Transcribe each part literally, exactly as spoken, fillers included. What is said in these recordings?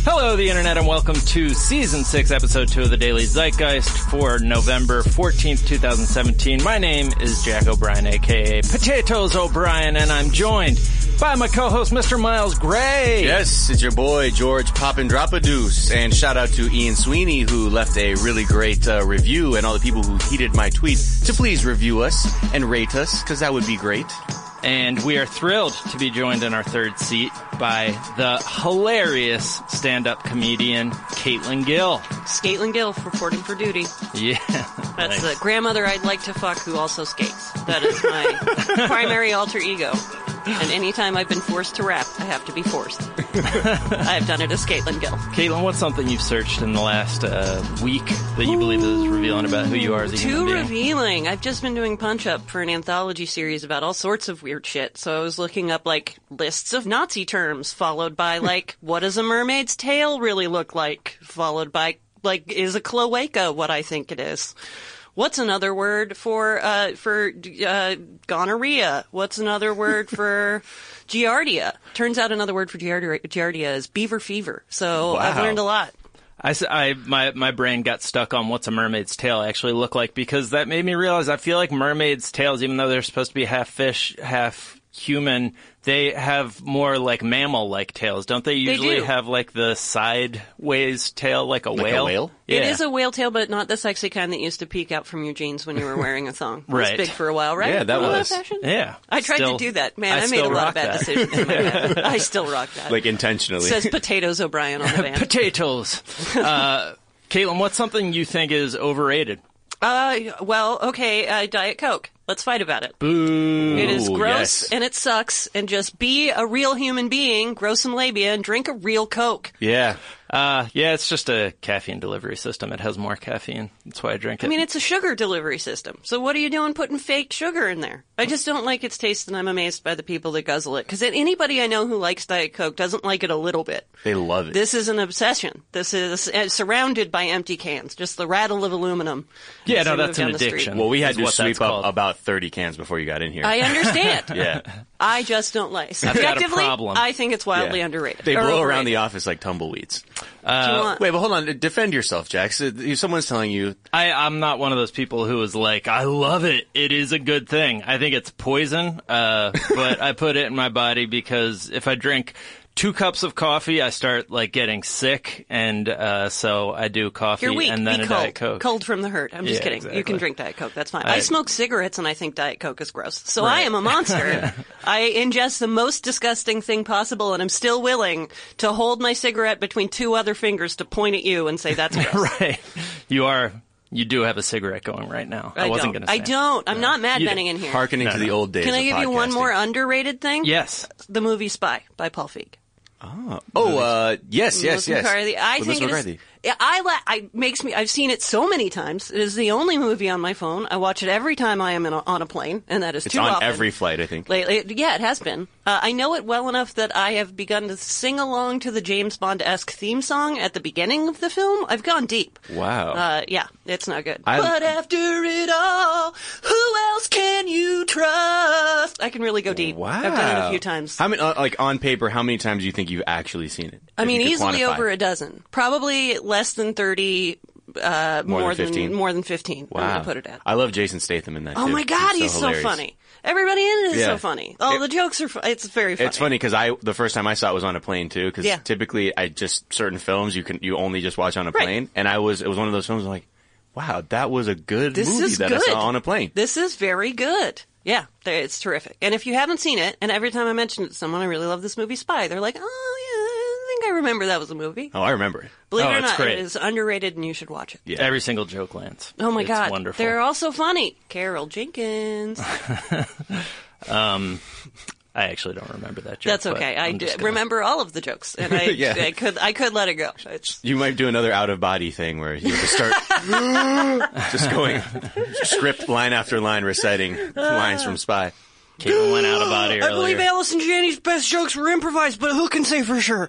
Hello, the Internet, and welcome to Season six, Episode two of the Daily Zeitgeist for November fourteenth, twenty seventeen. My name is Jack O'Brien, a k a. Potatoes O'Brien, and I'm joined by my co-host, Mister Miles Gray. Yes, it's your boy, George Poppin' Drop-a-Deuce. And shout out to Ian Sweeney, who left a really great uh, review, and all the people who heeded my tweet to please review us and rate us, because that would be great. And we are thrilled to be joined in our third seat by the hilarious stand-up comedian, Caitlin Gill. Caitlin Gill, reporting for duty. Yeah. That's nice. the grandmother I'd like to fuck who also skates. That is my primary alter ego. And anytime I've been forced to rap, I have to be forced. I have done it as Caitlin Gill. Caitlin, what's something you've searched in the last uh, week that you believe is revealing about who you are as a human being? Too revealing. I've just been doing Punch Up for an anthology series about all sorts of weird shit. So I was looking up, like, lists of Nazi terms, followed by, like, what does a mermaid's tail really look like? Followed by, like, is a cloaca what I think it is? What's another word for uh for uh gonorrhea? What's another word for giardia? Turns out another word for giardia, giardia is beaver fever. So wow. I've learned a lot. I, I, my, my brain got stuck on what's a mermaid's tail actually look like, because that made me realize I feel like mermaids' tails, even though they're supposed to be half fish, half human, they have more like mammal-like tails. Don't they usually they do. have like the sideways tail like a like whale? A whale? Yeah. It is a whale tail, but not the sexy kind that used to peek out from your jeans when you were wearing a thong. It Right. was big for a while, right? Yeah, that Wasn't was. fashion? Yeah. I tried Still- to do that. Man, I I, made still a lot rock of bad that. decisions in my head. I still rock that. Like, intentionally. Says Potatoes O'Brien on the band. Potatoes. Uh, Caitlin, what's something you think is overrated? Uh, well, okay, uh, Diet Coke. Let's fight about it. Boo. It is Ooh, gross yes. and it sucks, and just be a real human being, grow some labia, and drink a real Coke. Yeah. Uh, yeah, it's just a caffeine delivery system. It has more caffeine. That's why I drink it. I mean, it's a sugar delivery system. So what are you doing putting fake sugar in there? I just don't like its taste, and I'm amazed by the people that guzzle it. Because anybody I know who likes Diet Coke doesn't like it a little bit. They love it. This is an obsession. This is uh, surrounded by empty cans. Just the rattle of aluminum. yeah, as no, they that's move an down the street. addiction. well, we had is to what sweep that's up called. about thirty cans before you got in here. I understand. yeah. I just don't like it. got a Subjectively, problem. I think it's wildly yeah. underrated. They Or blow overrated. around the office like tumbleweeds. What do you want? Wait, but hold on. Defend yourself, Jack. So, if someone's telling you, I, I'm not one of those people who is like, I love it. It is a good thing. I think it's poison, uh, but I put it in my body because if I drink two cups of coffee, I start like getting sick, and uh, so I do coffee You're weak. and then Be a cold. Diet Coke. Cold from the hurt. I'm just Yeah, kidding. You exactly. can drink Diet Coke. That's fine. I- I, smoke cigarettes and I think Diet Coke is gross. So Right. I am a monster. I ingest the most disgusting thing possible, and I'm still willing to hold my cigarette between two other fingers to point at you and say that's gross. Right. You are. You do have a cigarette going right now. I, I wasn't don't. going to say. I don't. I'm not mad You betting don't. in here. hearkening No, to no. the old days Can I of give you one podcasting. more underrated thing? Yes. The movie Spy by Paul Feig. Oh, oh uh, yes, yes, Melissa yes. McCarthy. I With think Melissa it is. McCarthy. Yeah, I la- I makes me. I've seen it so many times. It is the only movie on my phone. I watch it every time I am in a, on a plane, and that is It's too on often. every flight, I think. Lately, yeah, it has been. Uh, I know it well enough that I have begun to sing along to the James Bond-esque theme song at the beginning of the film. I've gone deep. Wow. Uh, yeah, it's not good. I- But after it all, who else can you trust? I can really go deep. Wow. I've done it a few times. How many, uh, like on paper, how many times do you think you've actually seen it? I If mean, you could easily quantify. over a dozen. Probably less than thirty. Uh, More more, than fifteen? more than fifteen. I'm Wow. gonna put it at. I love Jason Statham in that. Oh too. my God, he's, so, hilarious. funny. Everybody in it is Yeah. so funny. Oh, It- the jokes are. Fu- it's very funny. It's funny because I the first time I saw it was on a plane too. Because Yeah. typically, I just certain films you can you only just watch on a Right. plane, and I was it was one of those films like, wow, that was a good This movie is that good. I saw on a plane. This is very good. Yeah, they- it's terrific. And if you haven't seen it, and every time I mention it to someone, I really love this movie Spy, they're like, oh yeah, I think I remember that was a movie. Oh, I remember it. Believe Oh, it or it's not, great. it is underrated and you should watch it. Yeah. Every single joke lands. Oh my It's God, wonderful. they're also funny. Carol Jenkins. Um, I actually don't remember that joke. That's but okay. I I'm d- just gonna- remember all of the jokes, and I, Yeah. I could I could let it go. It's, You might do another out of body thing where you just start just going script line after line reciting lines from Spy. Caitlin went out of body I earlier. believe Allison Janney's best jokes were improvised, but who can say for sure?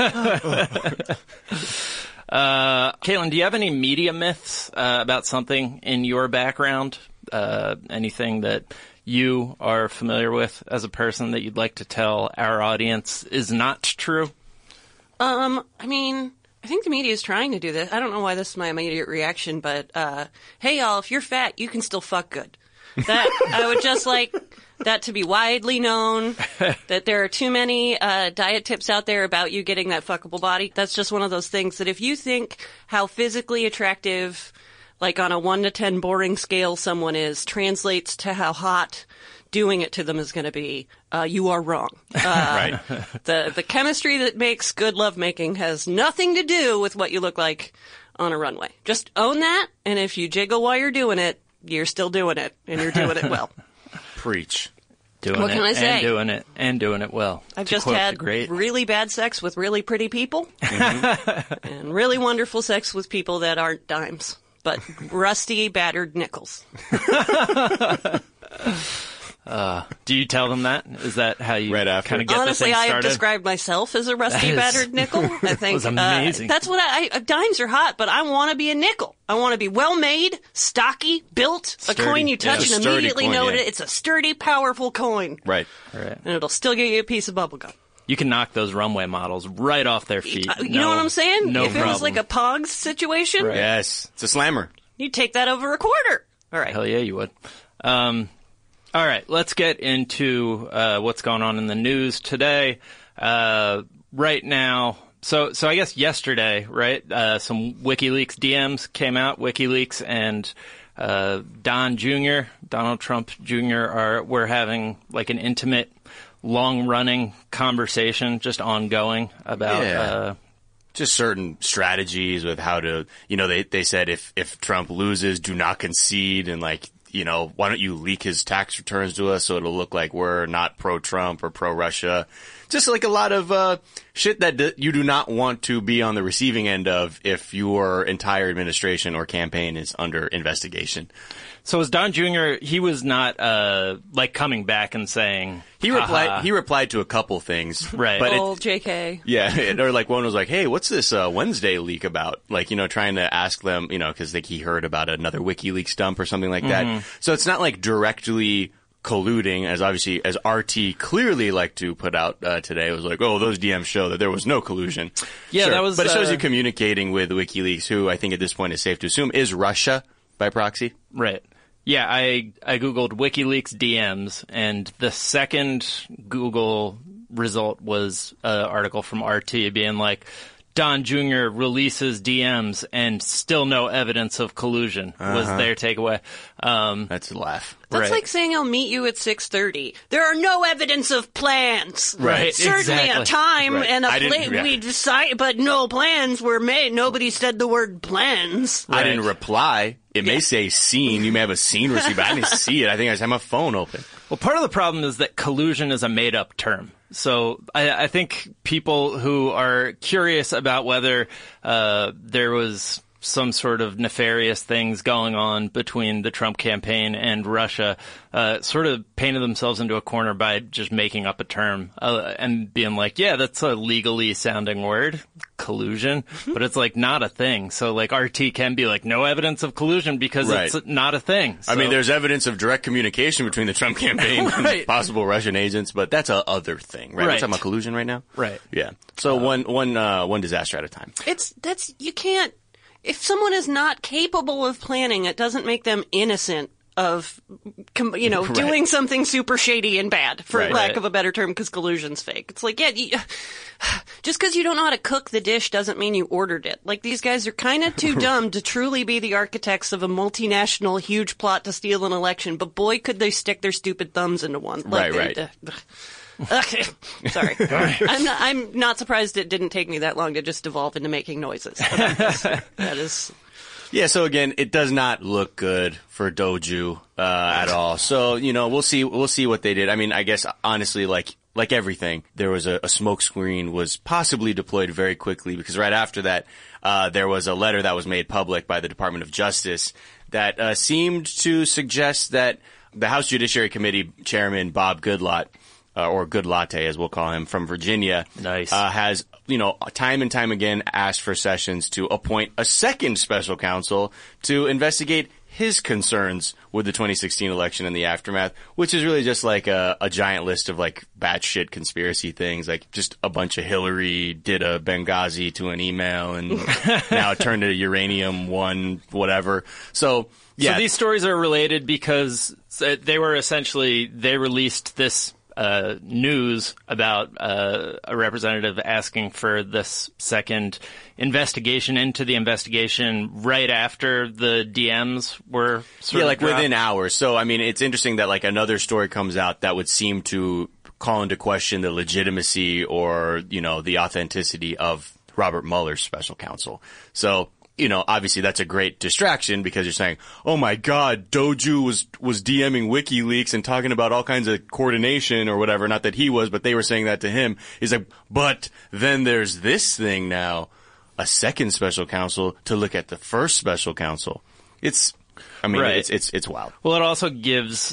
Uh, Caitlin, do you have any media myths uh, about something in your background? Uh, anything that you are familiar with as a person that you'd like to tell our audience is not true? Um, I mean, I think the media is trying to do this. I don't know why this is my immediate reaction, but, uh, hey y'all, if you're fat, you can still fuck good. That, I would just like that to be widely known, that there are too many, uh, diet tips out there about you getting that fuckable body. That's just one of those things that if you think how physically attractive, like on a one to ten boring scale someone is, translates to how hot doing it to them is going to be, uh, you are wrong. Uh, Right. The, the chemistry that makes good lovemaking has nothing to do with what you look like on a runway. Just own that, and if you jiggle while you're doing it, you're still doing it, and you're doing it well. Preach. Doing What it can I say? and doing it and doing it well. I've To just quote had the great. really bad sex with really pretty people, mm-hmm. and really wonderful sex with people that aren't dimes, but rusty, battered nickels. Uh, do you tell them that? Is that how you Right after. kind of get Honestly, the thing I have started? described myself as a rusty, That is- battered nickel. I think was amazing. Uh, that's what I, I. Dimes are hot, but I want to be a nickel. I want to be well made, stocky, built, Sturdy. a coin you touch Yeah, a and sturdy immediately coin, know yeah. that it's a sturdy, powerful coin, Right. Right. and it'll still get you a piece of bubblegum. You can knock those runway models right off their feet. Uh, you No- know what I'm saying? No if problem. it was like a Pogs situation, Right. Yes. It's a slammer. you'd take that over a quarter. All right. Hell yeah, you would. Um, all right, let's get into uh, what's going on in the news today. Uh, right now, so so I guess yesterday, right? Uh, some WikiLeaks D Ms came out. WikiLeaks and uh, Don Junior, Donald Trump Junior, are we're having like an intimate, long-running conversation, just ongoing about. Yeah. Uh, Just certain strategies with how to, you know, they, they said if, if Trump loses, do not concede, and like, you know, why don't you leak his tax returns to us so it'll look like we're not pro-Trump or pro-Russia. Just like a lot of, uh, shit that d- you do not want to be on the receiving end of if your entire administration or campaign is under investigation. so was Don Junior, he was not, uh, like coming back and saying, He "Ha replied, ha." he replied to a couple things. Right. But it, Old J K. Yeah, or like one was like, "Hey, what's this uh, Wednesday leak about?" Like, you know, trying to ask them, you know, because like he heard about another WikiLeaks dump or something like that. So it's not like directly colluding, as obviously as R T clearly like to put out uh, today. It was like, "Oh, those D Ms show that there was no collusion." Yeah, Sure. that was, But it shows uh, you communicating with WikiLeaks, who I think at this point is safe to assume is Russia by proxy. Right. Yeah, I I googled WikiLeaks D Ms, and the second Google result was an article from R T being like, Don Junior releases D Ms and still no evidence of collusion was their takeaway. Um, That's a laugh. That's Right. like saying I'll meet you at six thirty. There are no evidence of plans. Right, Certainly exactly. a time Right. and a I didn't- place. yeah. We decided, but no plans were made. Nobody said the word plans. I didn't reply. It may say scene. You may have a scene receipt, but I didn't see it. I think I just had my phone open. Well, part of the problem is that collusion is a made-up term. So I, I think people who are curious about whether uh, there was some sort of nefarious things going on between the Trump campaign and Russia uh, sort of painted themselves into a corner by just making up a term uh, and being like, yeah, that's a legally sounding word, collusion, but it's like not a thing. So like R T can be like, no evidence of collusion because Right. it's not a thing. I mean, So- there's evidence of direct communication between the Trump campaign Right. and possible Russian agents, but that's a other thing, right? We're Right. talking about collusion right now? Right. Yeah. So one, one, uh, one disaster at a time. It's that's you can't. If someone is not capable of planning, it doesn't make them innocent of, com- you know, Right. doing something super shady and bad, for Right. lack Right. of a better term, because collusion's fake. It's like, yeah, you, just because you don't know how to cook the dish doesn't mean you ordered it. Like, these guys are kind of too dumb to truly be the architects of a multinational huge plot to steal an election, but boy, could they stick their stupid thumbs into one. Like, Right, they- right. uh, Okay, sorry. I'm not, I'm not surprised it didn't take me that long to just devolve into making noises. That is, Yeah, so again, it does not look good for Doju uh, at all. So, you know, we'll see we'll see what they did. I mean, I guess honestly, like like everything, there was a, a smoke screen was possibly deployed very quickly, because right after that, uh, there was a letter that was made public by the Department of Justice that uh, seemed to suggest that the House Judiciary Committee Chairman Bob Goodlatte, uh, or Good Latte as we'll call him, from Virginia, Nice. uh, has, you know, time and time again asked for Sessions to appoint a second special counsel to investigate his concerns with the twenty sixteen election and the aftermath, which is really just like a, a giant list of like batshit conspiracy things, like just a bunch of Hillary did a Benghazi to an email and now it turned to uranium one, whatever. So, yeah. So these stories are related because they were essentially, they released this uh, news about uh, a representative asking for this second investigation into the investigation right after the D Ms were sort yeah, of like dropped. within hours. So, I mean, it's interesting that like another story comes out that would seem to call into question the legitimacy or, you know, the authenticity of Robert Mueller's special counsel. So, you know, obviously that's a great distraction because you're saying, oh my God, Doju was, was DMing WikiLeaks and talking about all kinds of coordination or whatever. Not that he was, but they were saying that to him. He's like, but then there's this thing now, a second special counsel to look at the first special counsel. It's, I mean, Right. it's, it's, it's wild. Well, it also gives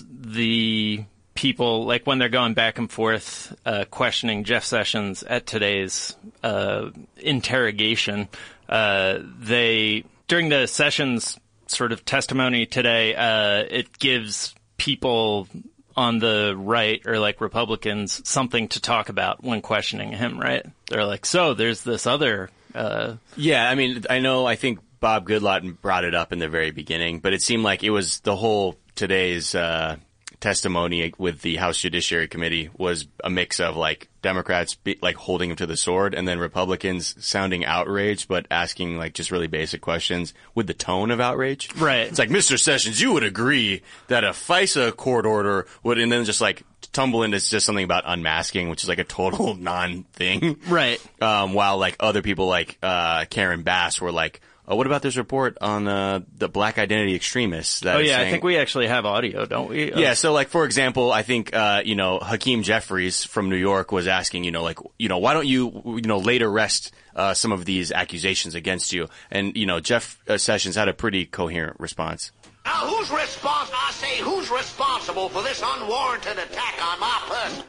the people, like when they're going back and forth, uh, questioning Jeff Sessions at today's, uh, interrogation, uh, they, during the Sessions sort of testimony today, uh, it gives people on the right or like Republicans something to talk about when questioning him, right? They're like, so there's this other, uh, Yeah, I mean, I know, I think Bob Goodlatte brought it up in the very beginning, but it seemed like it was the whole today's, uh, testimony with the House Judiciary Committee was a mix of like Democrats be, like holding him to the sword and then Republicans sounding outraged but asking like just really basic questions with the tone of outrage. Right. It's like, Mister Sessions, you would agree that a FISA court order would, and then just like tumble into just something about unmasking, which is like a total non-thing. right. Um, while like other people like uh Karen Bass were like, oh, what about this report on uh, the black identity extremists? That Oh is yeah, saying, I think we actually have audio, don't we? yeah, so like for example, I think uh, you know Hakeem Jeffries from New York was asking, you know, like you know, why don't you you know later rest uh, some of these accusations against you? And you know, Jeff uh, Sessions had a pretty coherent response. Now, who's responsible? I say, who's responsible for this unwarranted attack on my person?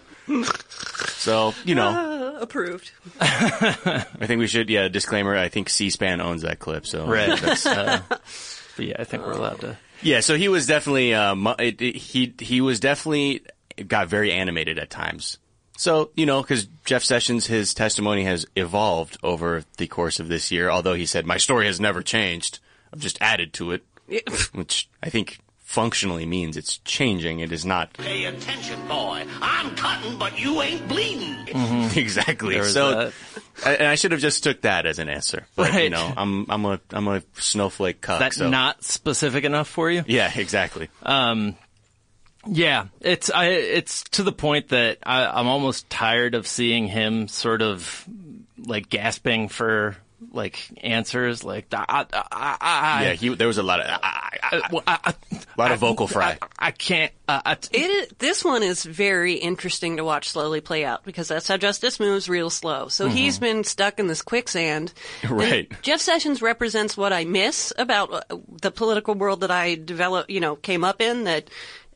So you know, Uh, approved. I think we should yeah disclaimer. I think C-SPAN owns that clip, so Right. That's, uh, but yeah, I think we're allowed to. yeah, so he was definitely um, it, it, he he was definitely got very animated at times. So, you know, because Jeff Sessions, his testimony has evolved over the course of this year, although he said, my story has never changed. I've just added to it, which I think functionally means it's changing. It is not. Pay attention, boy. I'm cutting, but you ain't bleeding. Exactly. There was So, that. I, and I should have just took that as an answer. But, you Right. know, I'm, I'm a, I'm a snowflake cuck. That's so. not specific enough for you? Yeah, exactly. Um, yeah, it's I, it's to the point that I, I'm almost tired of seeing him sort of like gasping for like answers. Like, I, I, I, I, yeah, he, there was a lot of, I, I, uh, well, I, I, a lot of vocal fry. I, I can't. Uh, I, It is, this one is very interesting to watch slowly play out because that's how justice moves real slow. So he's been stuck in this quicksand. Right. And Jeff Sessions represents what I miss about uh, the political world that I developed, you know, came up in, that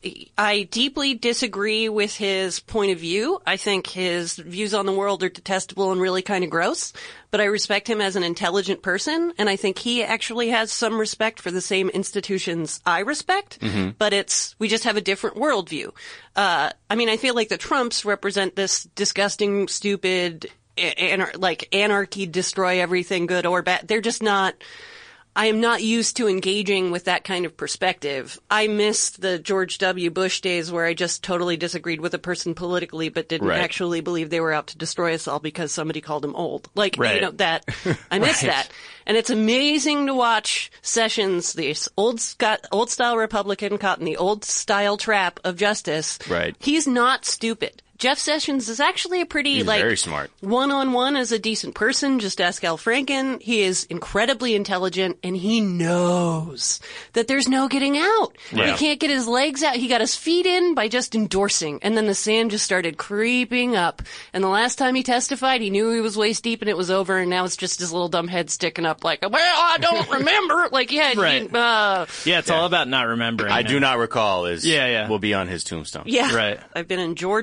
I deeply disagree with his point of view. I think his views on the world are detestable and really kind of gross, but I respect him as an intelligent person, and I think he actually has some respect for the same institutions I respect, Mm-hmm. but it's, we just have a different worldview. Uh, I mean, I feel like the Trumps represent this disgusting, stupid, anar- like anarchy, destroy everything, good or bad. They're just not, I am not used to engaging with that kind of perspective. I missed the George W. Bush days where I just totally disagreed with a person politically, but didn't Right. actually believe they were out to destroy us all because somebody called him old. Like, you Right. know, that, I miss Right. that. And it's amazing to watch Sessions, this old Scott, old style Republican caught in the old style trap of justice. Right. He's not stupid. Jeff Sessions is actually a pretty, He's like, very smart. one-on-one as a decent person. Just ask Al Franken. He is incredibly intelligent, and he knows that there's no getting out. Yeah. He can't get his legs out. He got his feet in by just endorsing, and then the sand just started creeping up. And the last time he testified, he knew he was waist deep, and it was over, and now it's just his little dumb head sticking up like, well, I don't remember. Like, yeah, Right. he, uh, yeah, it's all about not remembering. I him. do not recall is Yeah, yeah. will be on his tombstone. yeah. Right. I've been in Georgia for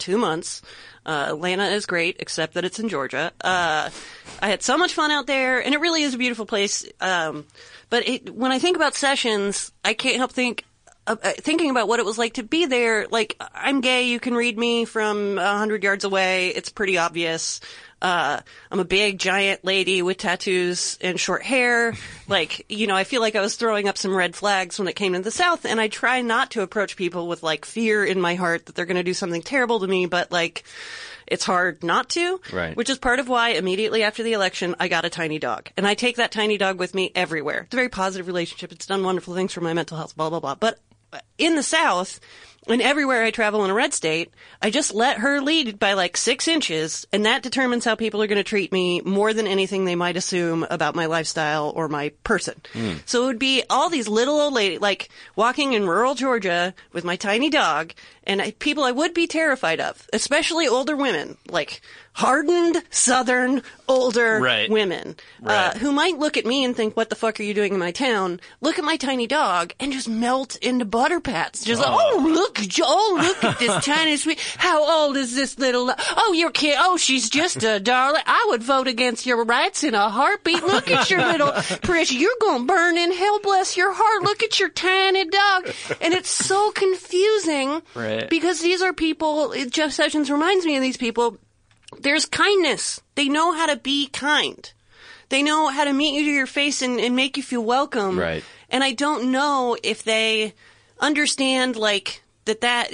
two months. Uh, Atlanta is great, except that it's in Georgia. Uh, I had so much fun out there, and it really is a beautiful place. Um, but it, when I think about Sessions, I can't help think uh, thinking about what it was like to be there. Like, I'm gay. You can read me from a hundred yards away. It's pretty obvious. Uh, I'm a big, giant lady with tattoos and short hair. Like, you know, I feel like I was throwing up some red flags when it came to the South, and I try not to approach people with, like, fear in my heart that they're going to do something terrible to me, but, like, it's hard not to. Right. Which is part of why immediately after the election, I got a tiny dog. And I take that tiny dog with me everywhere. It's a very positive relationship. It's done wonderful things for my mental health, blah, blah, blah. But in the South, and everywhere I travel in a red state, I just let her lead by like six inches, and that determines how people are going to treat me more than anything they might assume about my lifestyle or my person. Mm. So it would be all these little old ladies, like walking in rural Georgia with my tiny dog, and I, people I would be terrified of, especially older women, like hardened, southern, older right. women, right. Uh, who might look at me and think, what the fuck are you doing in my town? Look at my tiny dog and just melt into butter pats. Just, oh, oh look, oh, look at this tiny sweet. How old is this little, oh, your kid, oh, she's just a darling. I would vote against your rights in a heartbeat. Look at your little precious. You're going to burn in hell, bless your heart. Look at your tiny dog. And it's so confusing right. because these are people, Jeff Sessions reminds me of these people. There's kindness. They know how to be kind. They know how to meet you to your face and, and make you feel welcome. Right. And I don't know if they understand, like, that that,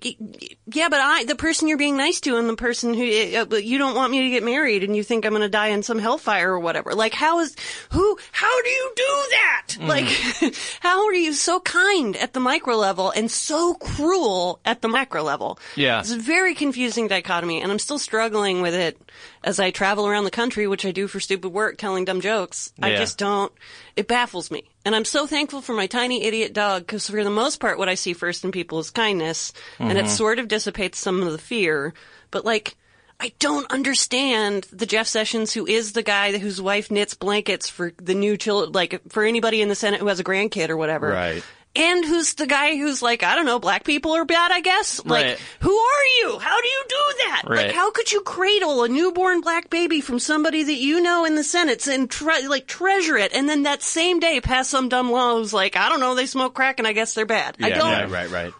yeah, but I, the person you're being nice to and the person who, you don't want me to get married and you think I'm going to die in some hellfire or whatever. Like, how is, who, how do you do that? Mm. Like, how are you so kind at the micro level and so cruel at the macro level? Yeah. It's a very confusing dichotomy, and I'm still struggling with it as I travel around the country, which I do for stupid work, telling dumb jokes. Yeah. I just don't, it baffles me. And I'm so thankful for my tiny idiot dog, because for the most part, what I see first in people is kindness, mm-hmm. and it sort of dissipates some of the fear. But, like, I don't understand the Jeff Sessions who is the guy whose wife knits blankets for the new children, like, for anybody in the Senate who has a grandkid or whatever. Right. And who's the guy who's like, I don't know, black people are bad, I guess? Like, right. who are you? How do you do that? Right. Like, how could you cradle a newborn black baby from somebody that you know in the Senate and, tre- like, treasure it, and then that same day pass some dumb law who's like, I don't know, they smoke crack and I guess they're bad. Yeah, I don't. yeah, right, right.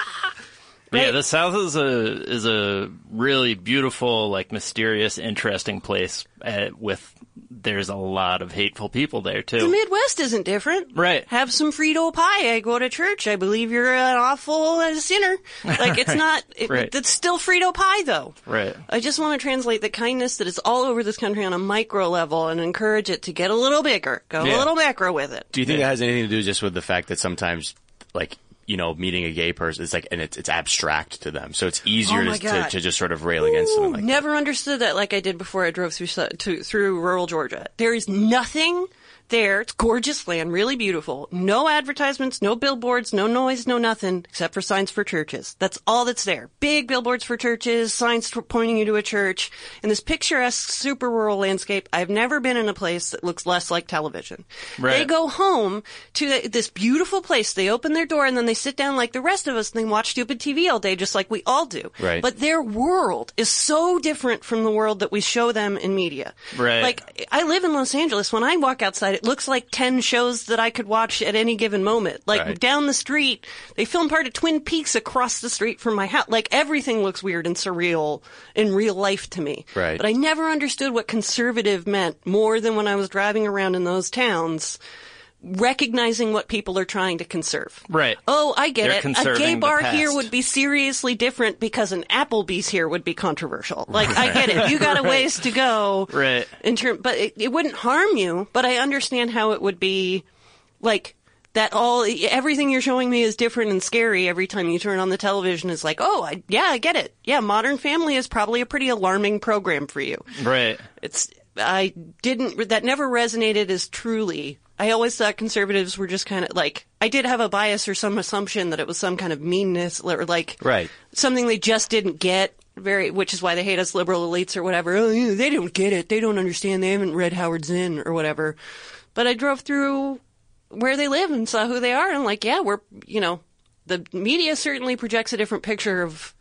Yeah, Right. the South is a is a really beautiful, like, mysterious, interesting place uh, with. There's a lot of hateful people there, too. The Midwest isn't different. Right. Have some Frito pie. I go to church. I believe you're an awful uh, sinner. Like, it's not, it, Right. it's still Frito pie, though. Right. I just want to translate the kindness that is all over this country on a micro level and encourage it to get a little bigger. Go Yeah. a little macro with it. Do you think Yeah. that has anything to do just with the fact that sometimes, like, you know, meeting a gay person, it's like, and it's, it's abstract to them. So it's easier Oh my to, to, God. to just sort of rail against them. Like Never understood that like I did before I drove through su- to, through rural Georgia. There is nothing there. It's gorgeous land, really beautiful. No advertisements, no billboards, no noise, no nothing, except for signs for churches. That's all that's there. Big billboards for churches, signs for pointing you to a church, and this picturesque, super rural landscape. I've never been in a place that looks less like television. Right. They go home to the, this beautiful place. They open their door and then they sit down like the rest of us and they watch stupid T V all day, just like we all do. Right. But their world is so different from the world that we show them in media. Right. Like, I live in Los Angeles. When I walk outside, it looks like ten shows that I could watch at any given moment. Like, Right. down the street, they film part of Twin Peaks across the street from my house. Like, everything looks weird and surreal in real life to me. Right. But I never understood what conservative meant more than when I was driving around in those towns, recognizing what people are trying to conserve. Right. Oh, I get They're it. A conserving gay the bar past. here would be seriously different because an Applebee's here would be controversial. Like, I get it. You got a ways to go. Right. In term, but it, it wouldn't harm you. But I understand how it would be, like, that all, everything you're showing me is different and scary every time you turn on the television. Is like, oh, I, yeah, I get it. Yeah, Modern Family is probably a pretty alarming program for you. Right. It's, I didn't, that never resonated as truly. I always thought conservatives were just kind of like, I did have a bias or some assumption that it was some kind of meanness or like Right. something they just didn't get, very, which is why they hate us liberal elites or whatever. Oh, yeah, they don't get it. They don't understand. They haven't read Howard Zinn or whatever. But I drove through where they live and saw who they are. And I'm like, yeah, we're, you know, the media certainly projects a different picture of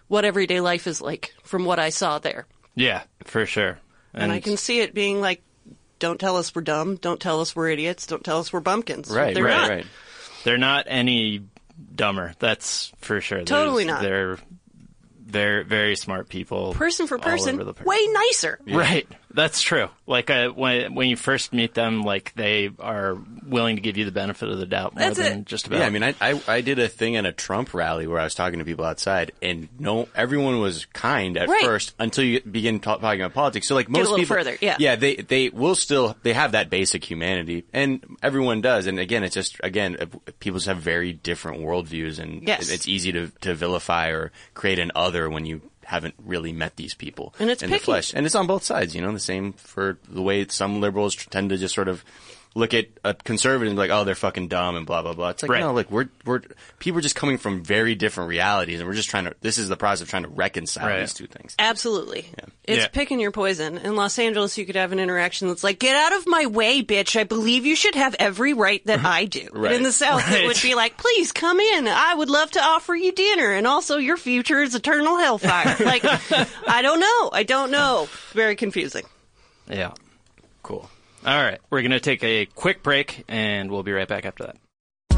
what everyday life is like from what I saw there. Yeah, for sure. And, And, I can see it being like, don't tell us we're dumb, don't tell us we're idiots, don't tell us we're bumpkins. Right, They're right, not. right. they're not any dumber. That's for sure. Totally There's- not. They're very, very smart people. Person for all over person, the place. way nicer. Right. That's true. Like uh, when when you first meet them, like they are willing to give you the benefit of the doubt more That's than it. just about. Yeah, I mean, I, I I did a thing at a Trump rally where I was talking to people outside, and no, everyone was kind at Right. first until you begin ta- talking about politics. So, like a most little people, further, yeah. yeah, they they will still they have that basic humanity, and everyone does. And again, it's just again, uh, people just have very different worldviews, and Yes. it's easy to to vilify or create an other when you haven't really met these people And it's in the picky. flesh. And it's on both sides, you know, the same for the way some liberals tend to just sort of look at a conservative and be like, oh, they're fucking dumb and blah, blah, blah. It's like, Right. no, like we're, we're, people are just coming from very different realities, and we're just trying to, this is the process of trying to reconcile Right. these two things. Absolutely. It's Yeah. picking your poison. In Los Angeles, you could have an interaction that's like, get out of my way, bitch. I believe you should have every right that I do. Right. And in the South, Right. it would be like, please come in. I would love to offer you dinner. And also, your future is eternal hellfire. Like, I don't know. I don't know. Very confusing. Yeah. Cool. All right. We're going to take a quick break, and we'll be right back after that.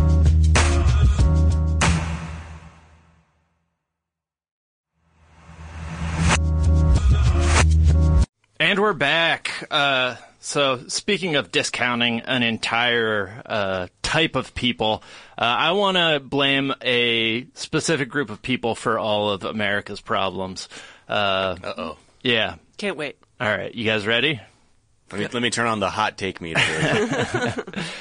And we're back. Uh, so, speaking of discounting an entire uh, type of people, uh, I want to blame a specific group of people for all of America's problems. Uh Uh-oh. Yeah. Can't wait. All right. You guys ready? Let me, let me turn on the hot take meter here.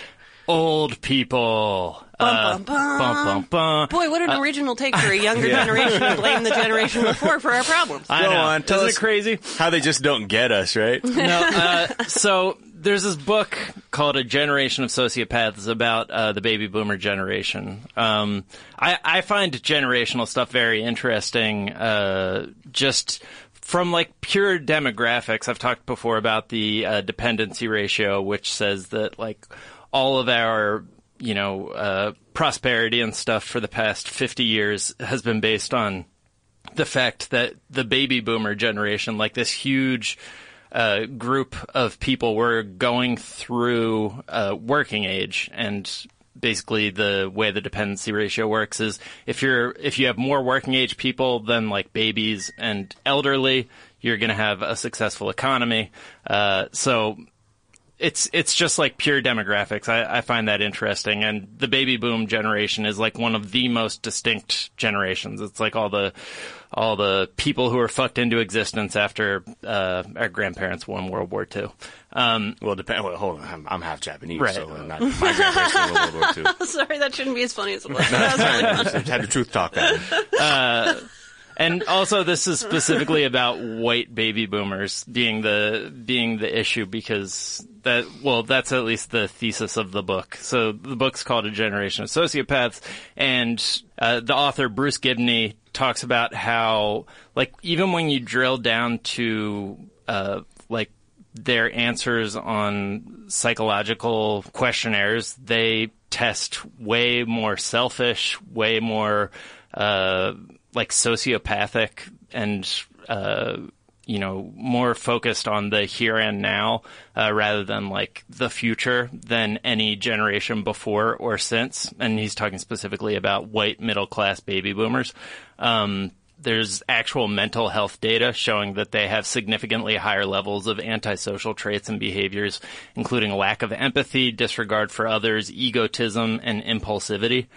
Old people. Bum, Uh, bum, bum. bum, bum, bum. Boy, what an original take for a younger generation to blame the generation before for our problems. I Go know. on, tell Isn't us- it crazy? How they just don't get us, right? No. Uh, so there's this book called A Generation of Sociopaths about uh, the baby boomer generation. Um, I, I find generational stuff very interesting. Uh, just from like pure demographics, I've talked before about the uh, dependency ratio, which says that like all of our you know, uh, prosperity and stuff for the past fifty years has been based on the fact that the baby boomer generation, like this huge uh, group of people, were going through uh, working age. And basically the way the dependency ratio works is if you're, if you have more working age people than like babies and elderly, you're going to have a successful economy. Uh, so It's it's just like pure demographics. I, I find that interesting, and the baby boom generation is like one of the most distinct generations. It's like all the all the people who are fucked into existence after uh, our grandparents won World War Two. Um, Well, depend. Well, hold on. I'm, I'm half Japanese, Right. so uh, not, my grandparents won World War Two. Sorry, that shouldn't be as funny as it was. That was really fun. I've had the truth talk about it. And also, this is specifically about white baby boomers being the being the issue because that well, that's at least the thesis of the book. So the book's called A Generation of Sociopaths, and uh, the author Bruce Gibney talks about how, like, even when you drill down to uh, like their answers on psychological questionnaires, they test way more selfish, way more. Uh, like sociopathic and, uh, you know, more focused on the here and now, uh, rather than like the future than any generation before or since. And he's talking specifically about white middle class baby boomers. Um, there's actual mental health data showing that they have significantly higher levels of antisocial traits and behaviors, including a lack of empathy, disregard for others, egotism, and impulsivity.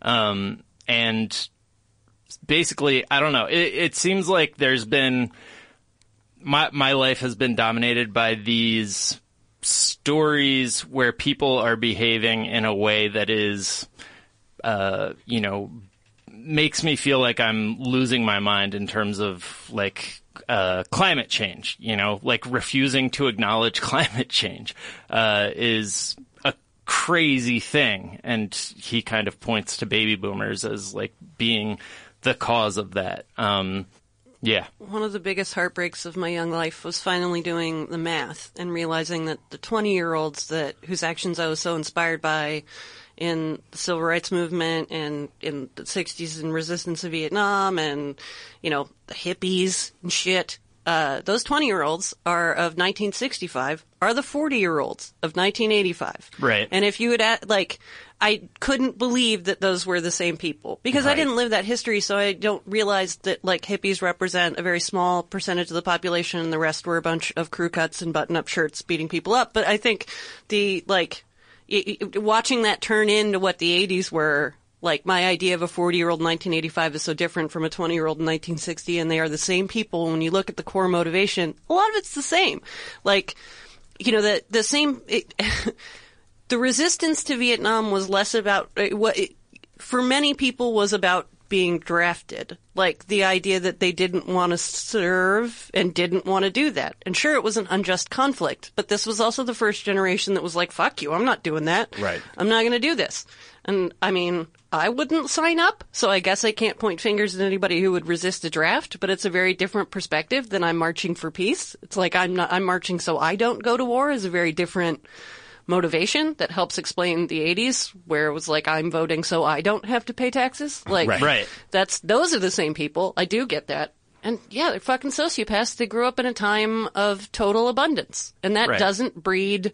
Um, and basically, I don't know. It, it seems like there's been my my life has been dominated by these stories where people are behaving in a way that is, uh, you know, makes me feel like I'm losing my mind in terms of like uh, climate change. You know, like refusing to acknowledge climate change uh, is a crazy thing, and he kind of points to baby boomers as like being the cause of that. Um, yeah. One of the biggest heartbreaks of my young life was finally doing the math and realizing that the twenty-year-olds that whose actions I was so inspired by in the civil rights movement and in the sixties and resistance to Vietnam and, you know, the hippies and shit. Uh, those twenty-year-olds are of nineteen sixty-five are the forty-year-olds of nineteen eighty-five. Right. And if you had, at, like, I couldn't believe that those were the same people because Right. I didn't live that history, so I don't realize that, like, hippies represent a very small percentage of the population and the rest were a bunch of crew cuts and button-up shirts beating people up. But I think the, like, y- y- watching that turn into what the eighties were, like, my idea of a forty-year-old in nineteen eighty-five is so different from a twenty-year-old in nineteen sixty, and they are the same people. When you look at the core motivation, a lot of it's the same. Like, you know, the the same... It, the resistance to Vietnam was less about... what it, for many people, was about being drafted. Like, the idea that they didn't want to serve and didn't want to do that. And sure, it was an unjust conflict, but this was also the first generation that was like, fuck you, I'm not doing that. Right. I'm not going to do this. And, I mean, I wouldn't sign up, so I guess I can't point fingers at anybody who would resist a draft, but it's a very different perspective than I'm marching for peace. It's like I'm not, I'm marching so I don't go to war is a very different motivation that helps explain the eighties, where it was like, I'm voting so I don't have to pay taxes. Like, Right. Right. that's, those are the same people. I do get that. And yeah, they're fucking sociopaths. They grew up in a time of total abundance. And that Right. doesn't breed,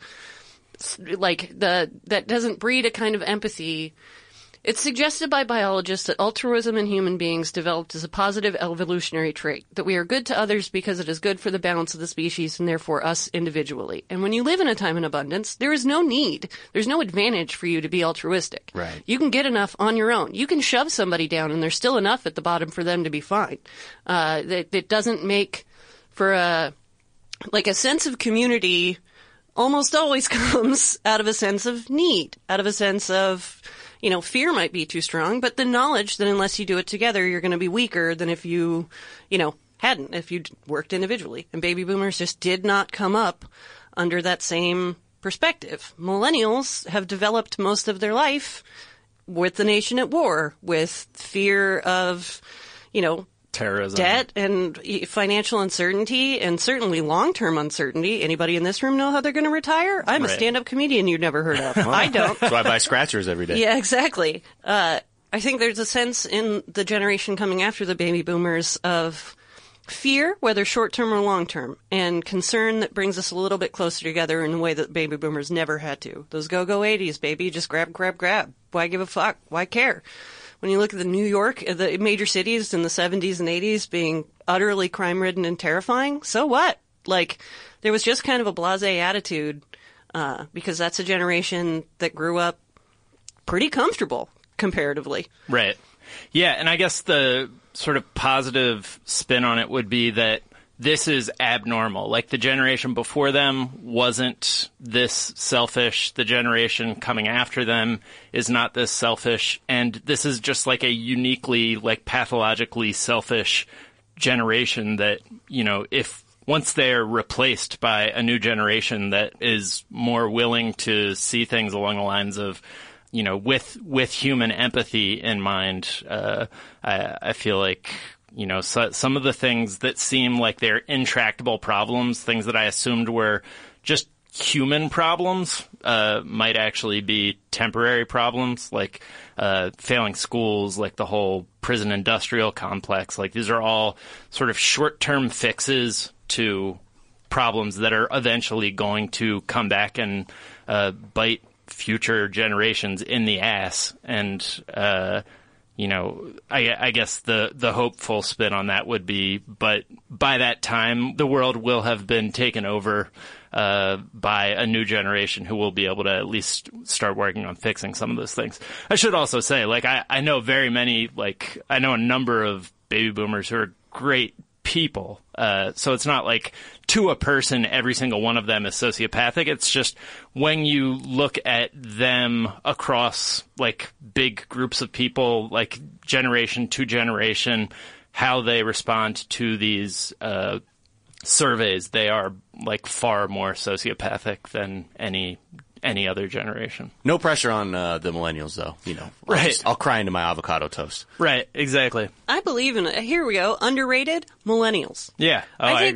like, the, that doesn't breed a kind of empathy. It's suggested by biologists that altruism in human beings developed as a positive evolutionary trait, that we are good to others because it is good for the balance of the species and therefore us individually. And when you live in a time in abundance, there is no need, there's no advantage for you to be altruistic. Right. You can get enough on your own. You can shove somebody down and there's still enough at the bottom for them to be fine. Uh, that, that doesn't make for a, like a sense of community almost always comes out of a sense of need, out of a sense of, you know, fear might be too strong, but the knowledge that unless you do it together, you're going to be weaker than if you, you know, hadn't, if you worked individually. And baby boomers just did not come up under that same perspective. Millennials have developed most of their life with the nation at war, with fear of, you know, Terrorism. debt and financial uncertainty, and certainly long-term uncertainty. Anybody in this room know how they're going to retire? I'm a Right. stand-up comedian you've never heard of. I don't. So I buy scratchers every day. Yeah, exactly. Uh, I think there's a sense in the generation coming after the baby boomers of fear, whether short-term or long-term, and concern that brings us a little bit closer together in a way that baby boomers never had to. Those go-go eighties, baby, just grab, grab, grab. Why give a fuck? Why care? When you look at the New York, the major cities in the seventies and eighties being utterly crime-ridden and terrifying, so what? Like, there was just kind of a blasé attitude, uh, because that's a generation that grew up pretty comfortable, comparatively. Right. Yeah, and I guess the sort of positive spin on it would be that this is abnormal. Like, the generation before them wasn't this selfish. The generation coming after them is not this selfish. And this is just like a uniquely, like, pathologically selfish generation that, you know, if once they're replaced by a new generation that is more willing to see things along the lines of, you know, with with human empathy in mind, uh, I, I feel like, you know, so, some of the things that seem like they're intractable problems, things that I assumed were just human problems, uh, might actually be temporary problems, like uh, failing schools, like the whole prison industrial complex. Like, these are all sort of short-term fixes to problems that are eventually going to come back and uh, bite future generations in the ass. And, uh, you know, I, I guess the, the hopeful spin on that would be, but by that time, the world will have been taken over uh, by a new generation who will be able to at least start working on fixing some of those things. I should also say, like, I, I know very many, like, I know a number of baby boomers who are great people. Uh, so it's not like to a person, every single one of them is sociopathic. It's just when you look at them across like big groups of people, like generation to generation, how they respond to these uh, surveys, they are like far more sociopathic than any any other generation. No pressure on uh, the millennials, though. You know, I'll Right. just- I'll cry into my avocado toast. Right, exactly. I believe in it. Here we go. Underrated millennials. Yeah, oh, I, think agree.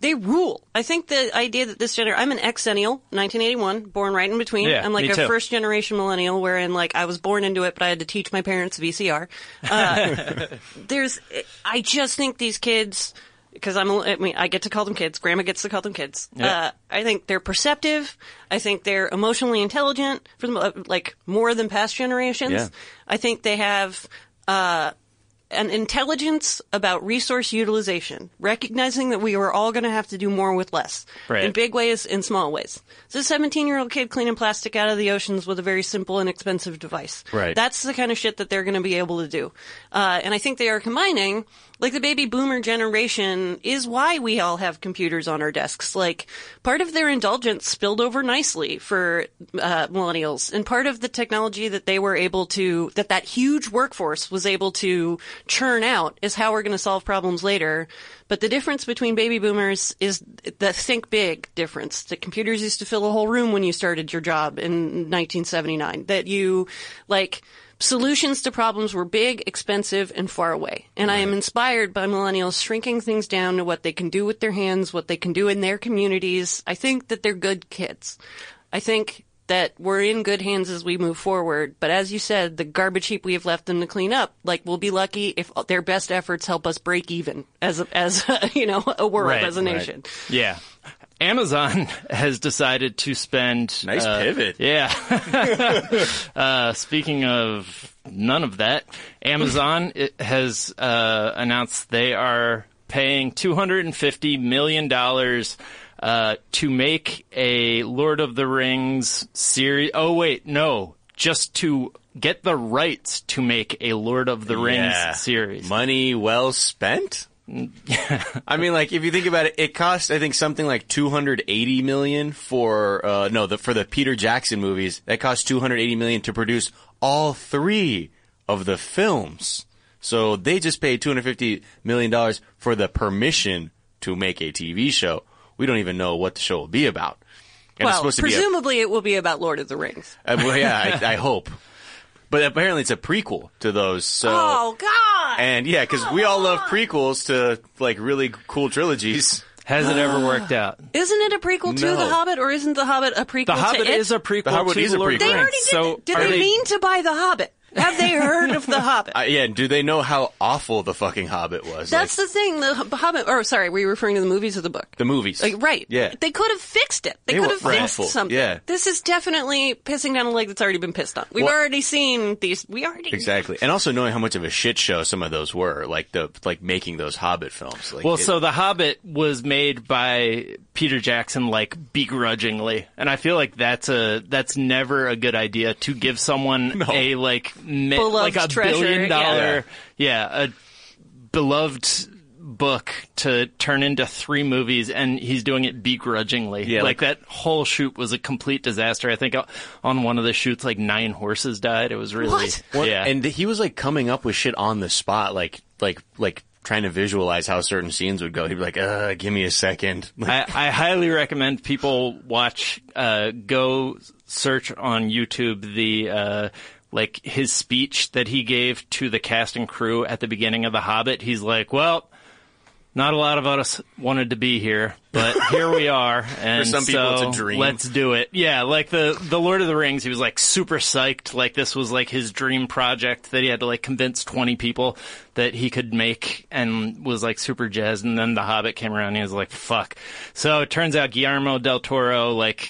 they rule. I think the idea that this generation, I'm an Xennial, nineteen eighty-one, born right in between. Yeah, I'm like me a too. first generation millennial wherein like I was born into it, but I had to teach my parents V C R. Uh, there's, I just think these kids, because I'm, I mean, I get to call them kids. Grandma gets to call them kids. Yep. Uh, I think they're perceptive. I think they're emotionally intelligent, for the, like more than past generations. Yeah. I think they have, uh, an intelligence about resource utilization, recognizing that we are all going to have to do more with less. Right. In big ways, in small ways. It's a seventeen-year-old kid cleaning plastic out of the oceans with a very simple and expensive device. Right. That's the kind of shit that they're going to be able to do. Uh, and I think they are combining, like the baby boomer generation is why we all have computers on our desks. Like, part of their indulgence spilled over nicely for uh, millennials. And part of the technology that they were able to, that that huge workforce was able to churn out is how we're going to solve problems later. But the difference between baby boomers is the think big difference. That computers used to fill a whole room when you started your job in nineteen seventy-nine. That you, like, solutions to problems were big, expensive, and far away. And I am inspired by millennials shrinking things down to what they can do with their hands, what they can do in their communities. I think that they're good kids. I think that we're in good hands as we move forward. But as you said, the garbage heap we have left them to clean up, like, we'll be lucky if their best efforts help us break even as a, as a, you know, a world, Right, as a nation. Yeah. Amazon has decided to spend... Nice uh, pivot. Yeah. uh, speaking of none of that, Amazon it has uh, announced they are paying two hundred fifty million dollars uh, to make a Lord of the Rings series. Oh, wait, no. Just to get the rights to make a Lord of the Rings Yeah. series. Money well spent? I mean, like, if you think about it, it cost, I think, something like two hundred eighty million dollars for, uh, no, the, for the Peter Jackson movies. That cost two hundred eighty million dollars to produce all three of the films. So they just paid two hundred fifty million dollars for the permission to make a T V show. We don't even know what the show will be about. And it's Well, supposed to be a- presumably it will be about Lord of the Rings. Uh, well, yeah, I, I hope. But apparently it's a prequel to those. So, Oh, God! and yeah, because we all love prequels to like really cool trilogies. Has it ever worked out? Isn't it a prequel to No. The Hobbit, or isn't The Hobbit a prequel The to Hobbit it? is a prequel The Hobbit to is a Lord of the prequel. They Rings. already did. So did are they they mean to buy The Hobbit? Have they heard of The Hobbit? Uh, yeah, do they know how awful the fucking Hobbit was? That's like, the thing. The Hobbit, or sorry, were you referring to the movies or the book? the movies. Like, right. Yeah. They could have fixed it. They, They could were have fixed awful. something. Yeah. This is definitely pissing down a leg that's already been pissed on. We've Well- already seen these. We already Exactly. And also knowing how much of a shit show some of those were, like the like making those Hobbit films. Like, Well, it- so The Hobbit was made by Peter Jackson, like, begrudgingly. And I feel like that's a, that's never a good idea to give someone No. a, like, mi- Beloved like a treasure, billion dollar, yeah. yeah, a beloved book to turn into three movies, and he's doing it begrudgingly. Yeah, like, like- that whole shoot was a complete disaster. I think on one of the shoots, like, nine horses died. It was really, What? Well, yeah. and he was like coming up with shit on the spot, like like like trying to visualize how certain scenes would go. He'd be like, "Uh, give me a second." Like, I, I highly recommend people watch, uh, go search on YouTube the, uh, like his speech that he gave to the cast and crew at the beginning of The Hobbit. He's like, well, not a lot of us wanted to be here, but here we are. And some people, so it's a dream. let's do it. Yeah, like the, the Lord of the Rings, he was like super psyched. Like this was like his dream project that he had to like convince twenty people that he could make, and was like super jazzed. And then The Hobbit came around and he was like, fuck. So it turns out Guillermo del Toro, like,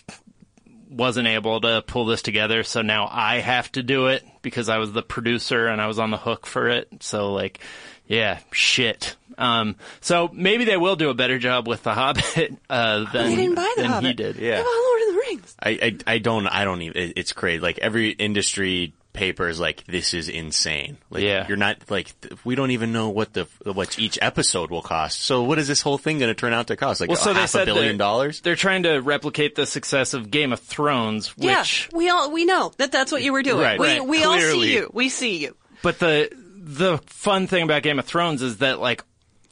wasn't able to pull this together, so now I have to do it because I was the producer and I was on the hook for it. So, like, yeah, shit. Um, so maybe they will do a better job with The Hobbit uh, than, They didn't buy The than Hobbit. he did. Yeah. How about Lord of the Rings? I, I I don't I don't even. It, it's crazy. Like every industry paper is like, this is insane. Like, Yeah. you're not like th- we don't even know what the what each episode will cost. So what is this whole thing going to turn out to cost? Like Well, so a they half said a billion that dollars? they're trying to replicate the success of Game of Thrones, Yeah, which, we all we know that that's what you were doing. Right, we right, we all clearly. see you. We see you. but the the fun thing about Game of Thrones is that like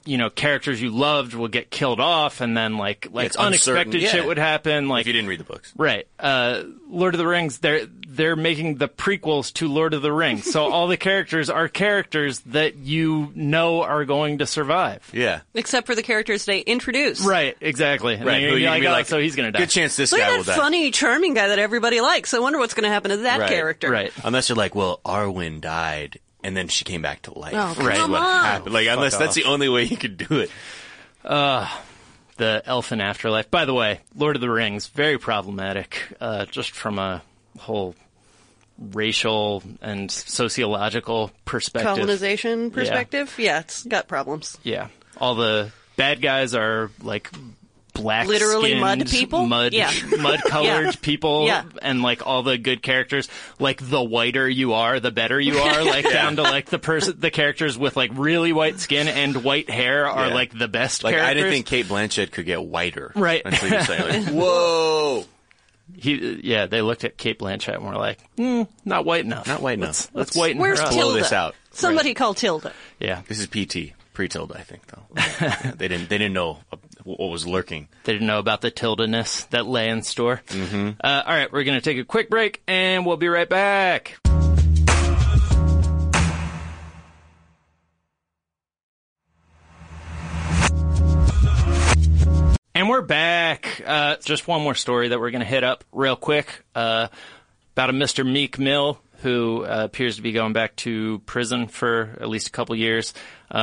you know, characters you loved will get killed off, and then like like it's unexpected uncertain. shit Yeah. would happen. Like If you didn't read the books. right, uh, Lord of the Rings, they're they're making the prequels to Lord of the Rings, so all the characters are characters that you know are going to survive. Yeah. Except for the characters they introduce. Right, exactly. And Right. then you're Who you like, can be oh, like, so he's gonna die. Good chance this Look guy at will that die. funny, charming guy that everybody likes. I wonder what's going to happen to that Right. character. Right. Unless you're like, well, Arwen died, and then she came back to life. Oh, That's come what on. happened. Like, unless that's off. the only way you could do it. The Elfin Afterlife. By the way, Lord of the Rings, very problematic, uh, just from a whole racial and sociological perspective. Colonization perspective? Yeah. it's got problems. Yeah. All the bad guys are like black Literally mud people? mud Yeah. mud colored Yeah. people, Yeah. and like all the good characters, like the whiter you are, the better you are, like down to like the person, the characters with like really white skin and white hair are Yeah. like the best Like, characters. I didn't think Kate Blanchett could get whiter. Right. Until you say, like, whoa. He, yeah, they looked at Kate Blanchett and were like, mm, not white enough. Not white Let's, enough. let's Let's- whiten Where's her up. Blow Tilda? this out. Somebody call Tilda. Yeah, This is P T. Pre-Tilda, I think, though. Yeah, they didn't. They didn't know what was lurking. they didn't know about the Tilda-ness that lay in store. Mm-hmm. Uh, all right, we're going to take a quick break, and we'll be right back. And we're back. Uh, just one more story that we're going to hit up real quick uh, about a Mister Meek Mill who uh, appears to be going back to prison for at least a couple years.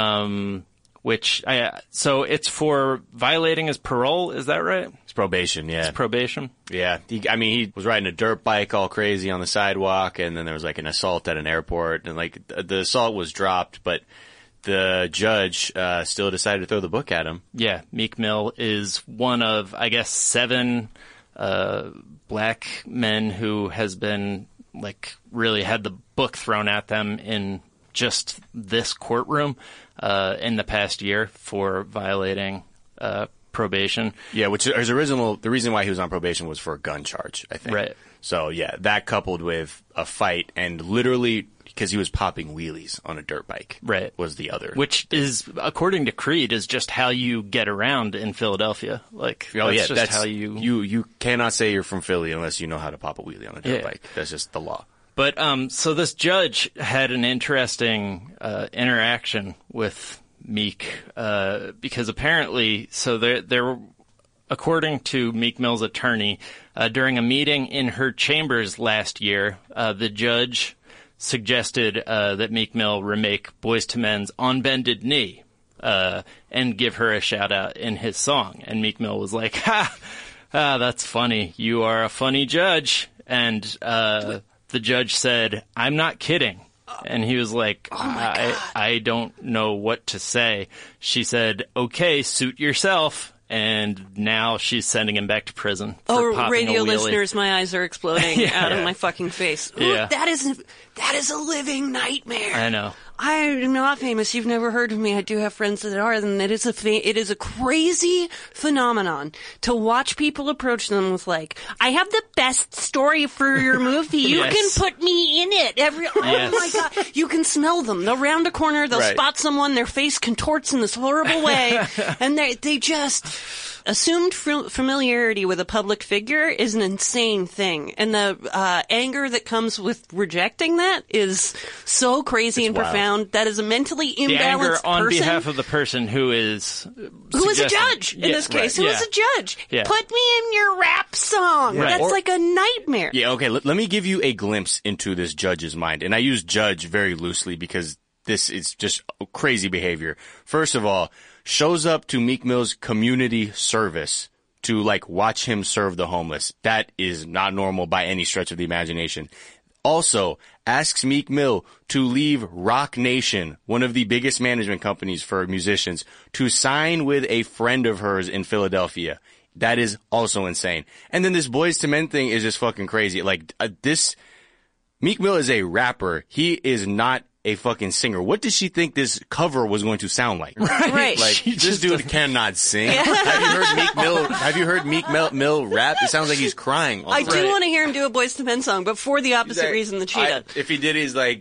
Um, which I, so it's for violating his parole. Is that right? It's probation, yeah. Probation. Yeah. He, I mean, he was riding a dirt bike all crazy on the sidewalk, and then there was like an assault at an airport, and like the, the assault was dropped, but the judge uh, still decided to throw the book at him. Yeah, Meek Mill is one of, I guess, seven uh, black men who has been, like, really had the book thrown at them in just this courtroom uh, in the past year for violating uh, probation. Yeah, which his original, the reason why he was on probation was for a gun charge, I think. Right. So, yeah, that coupled with a fight and literally because he was popping wheelies on a dirt bike. Right. Was the other. Which is, according to Creed, is just how you get around in Philadelphia. Like, Oh, that's yeah, just that's how you... you you cannot say you're from Philly unless you know how to pop a wheelie on a dirt Yeah. bike. That's just the law. But um, so this judge had an interesting uh, interaction with Meek uh, because apparently, so there, there, according to Meek Mill's attorney, uh, during a meeting in her chambers last year, uh, the judge suggested uh, that Meek Mill remake Boyz two Men's "On Bended Knee" uh, and give her a shout out in his song, and Meek Mill was like, "Ha, ah, that's funny. You are a funny judge," and uh, the judge said, "I'm not kidding." And he was like, Oh I, I don't know what to say. She said, "Okay, suit yourself." And now she's sending him back to prison for Oh, popping radio a wheelie. listeners, my eyes are exploding Yeah. out of my fucking face. Ooh, Yeah. That is that is a living nightmare. I know. I am not famous. You've never heard of me. I do have friends that are, and it is a fa- it is a crazy phenomenon to watch people approach them with like, "I have the best story for your movie. You Yes. can put me in it." Every oh Yes. my god, you can smell them. They'll round a corner, they'll Right. spot someone, their face contorts in this horrible way, and they they just. Assumed fr- familiarity with a public figure is an insane thing, and the uh, anger that comes with rejecting that is so crazy and wild. profound. That is a mentally The anger imbalanced on person behalf of the person who is who is a suggesting- judge in Yeah, this case. right, Who yeah. is a judge? Yeah. Put me in your rap song. Right. That's Or- like a nightmare. Yeah, okay, let, let me give you a glimpse into this judge's mind. And I use judge very loosely because this is just crazy behavior. First of all, shows up to Meek Mill's community service to, like, watch him serve the homeless. That is not normal by any stretch of the imagination. Also, asks Meek Mill to leave Rock Nation, one of the biggest management companies for musicians, to sign with a friend of hers in Philadelphia. That is also insane. And then this Boyz two Men thing is just fucking crazy. Like, uh, this, Meek Mill is a rapper. He is not a fucking singer. What did she think this cover was going to sound like? Right. Like, She this just dude cannot sing. Have you heard Meek Mill, have you heard Meek Mill, Mill rap? It sounds like he's crying. all I the do time. want to hear him do a Boyz two Men song, but for the opposite Like, reason that she I- did. If he did, he's like,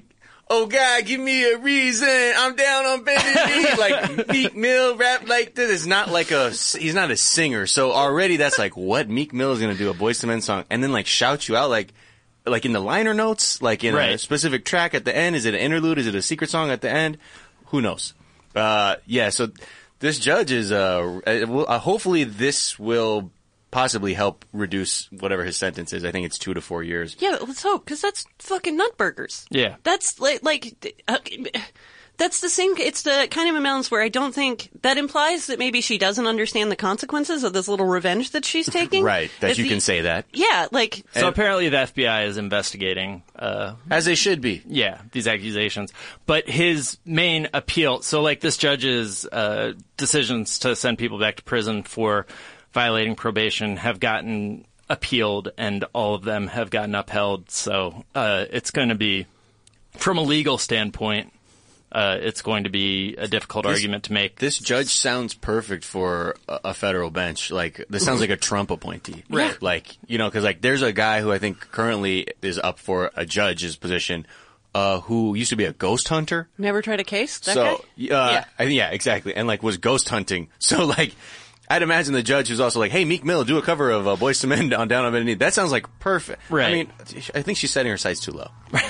oh God, give me a reason. I'm down on bended knee. Like Meek Mill rap like this. It's not like a, he's not a singer. So already that's like, what Meek Mill is going to do a Boyz two Men song and then like shout you out like, like in the liner notes, like in right. a specific track at the end. Is it an interlude? Is it a secret song at the end? Who knows? Uh, yeah. So this judge is, uh, uh hopefully this will possibly help reduce whatever his sentence is. I think it's two to four years. Yeah, let's hope, because that's fucking nutburgers. Yeah. That's like, like uh, that's the same, it's the kind of amounts where I don't think, that implies that maybe she doesn't understand the consequences of this little revenge that she's taking. Right, that If you the- can say that. Yeah, like, So apparently the F B I is investigating, uh, As they should be. yeah, these accusations. But his main appeal, so like this judge's uh, decisions to send people back to prison for violating probation have gotten appealed, and all of them have gotten upheld. So uh, it's going to be, from a legal standpoint, uh, it's going to be a difficult This- argument to make. This judge sounds perfect for a, a federal bench. Like, this sounds like a Trump appointee. Right. Like, you know, because like there's a guy who I think currently is up for a judge's position, uh, who used to be a ghost hunter. never tried a case? That so, guy? uh, Yeah. I think, yeah, exactly. And like was ghost hunting. So like, I'd imagine the judge who's also like, hey, Meek Mill, do a cover of uh, Boyz two Men on Down on Bended Knee. That sounds like perfect. Right. I mean, I think she's setting her sights too low.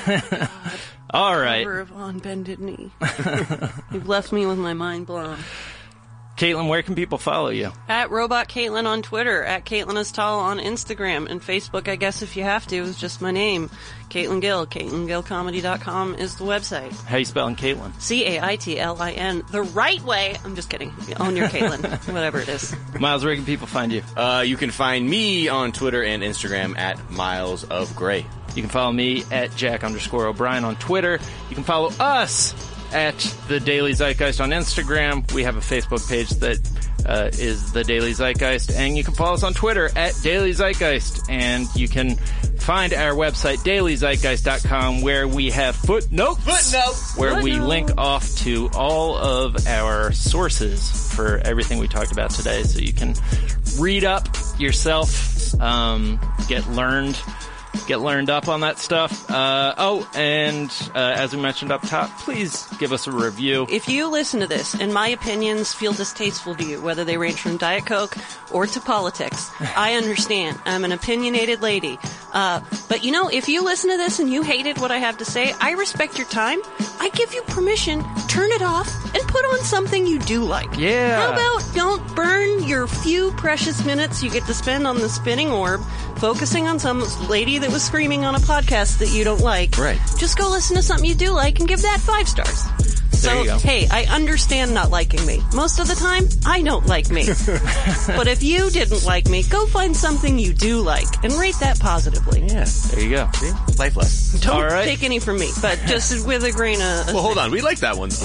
All right. Cover of On Bended Knee. You've left me with my mind blown. Caitlin, where can people follow you? At Robot Caitlin on Twitter, at Caitlin is Tall on Instagram, and Facebook, I guess if you have to, is just my name. Caitlin Gill. Caitlin Gill Comedy dot com is the website. How you spelling Caitlin? C A I T L I N. The right way. I'm just kidding. Own your Caitlin. Whatever it is. Miles, where can people find you? Uh, you can find me on Twitter and Instagram at Miles of Gray. You can follow me at Jack underscore O'Brien on Twitter. You can follow us at The Daily Zeitgeist on Instagram. We have a Facebook page that uh, is The Daily Zeitgeist. And you can follow us on Twitter at Daily Zeitgeist. And you can find our website, daily zeitgeist dot com, where we have footnotes. Footnotes! Where we Footnotes. link off to all of our sources for everything we talked about today. So you can read up yourself, um, get learned. Get learned up on that stuff. Uh, oh, and uh, as we mentioned up top, please give us a review. If you listen to this and my opinions feel distasteful to you, whether they range from Diet Coke or to politics, I understand. I'm an opinionated lady. Uh, but you know, if you listen to this and you hated what I have to say, I respect your time. I give you permission, turn it off, and put on something you do like. Yeah. How about don't burn your few precious minutes you get to spend on the spinning orb focusing on some lady that was screaming on a podcast that you don't like. Right. Just go listen to something you do like and give that five stars. There So, you go. hey, I understand not liking me. Most of the time, I don't like me. But if you didn't like me, go find something you do like and rate that positively. Yeah. There you go. See? Life lesson. Don't All right. take any from me, but just with a grain of... Well, hold on. We like that one, though.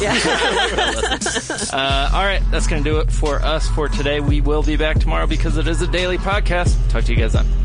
Uh, all right, that's going to do it for us for today. We will be back tomorrow because it is a daily podcast. Talk to you guys then.